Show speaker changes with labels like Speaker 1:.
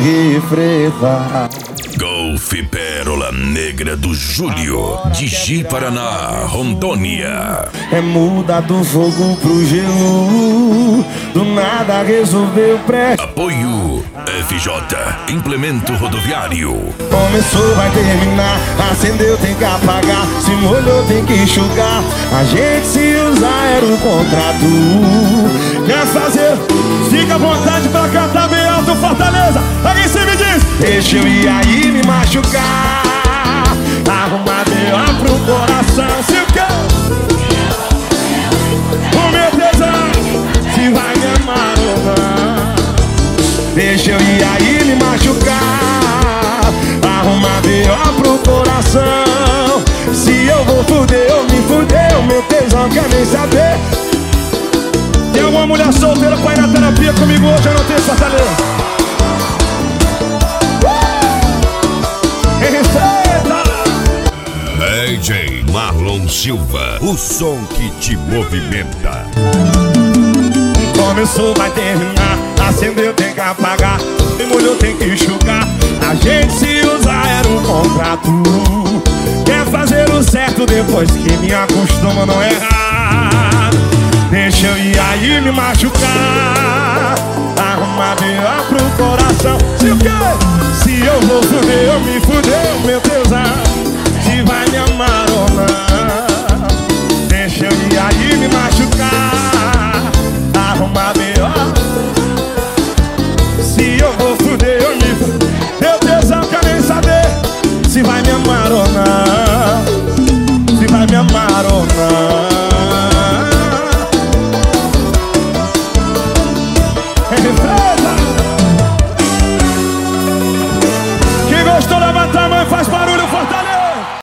Speaker 1: refretar.
Speaker 2: Golf Pérola Negra do Júlio, de Ji, Paraná, Rondônia.
Speaker 1: É muda do fogo pro gelo, do nada resolveu
Speaker 2: Apoio FJ, Implemento Rodoviário.
Speaker 1: Começou, vai terminar, acendeu, tem que apagar, se molhou, tem que enxugar. A gente se usar era um contrato. Quer fazer? Fica à vontade pra cantar bem alto, Fortaleza. Alguém se me diz: deixa eu ir aí me machucar, arrumar B.O. pro coração. Se o quê? O meu tesão, se vai me amar ou não. Deixa eu ir aí me machucar, arrumar B.O. pro coração. Se eu vou fuder, eu me fuder, o meu tesão quer nem saber. Tem alguma mulher solteira pra ir na terapia comigo hoje? Eu não tenho, Fortaleza.
Speaker 3: DJ Marlon Silva, o som que te movimenta.
Speaker 1: Começou, vai terminar, acendeu, tem que apagar, se molhou, tem que enxugar. A gente se usar era um contrato. Quer fazer o certo depois que me acostuma não errar. Deixa eu ir aí me machucar, arrumar B.O. pro coração. Se o quê? Se eu vou fuder, eu me fuder, meu tesão. Se vai me amar ou não. Deixa eu ir aí me machucar, arrumar B.O. Se eu vou fuder, eu me fuder, meu tesão quer nem saber. Se vai me amar ou não. Se vai me amar ou não. Quem gostou, levanta a mão e faz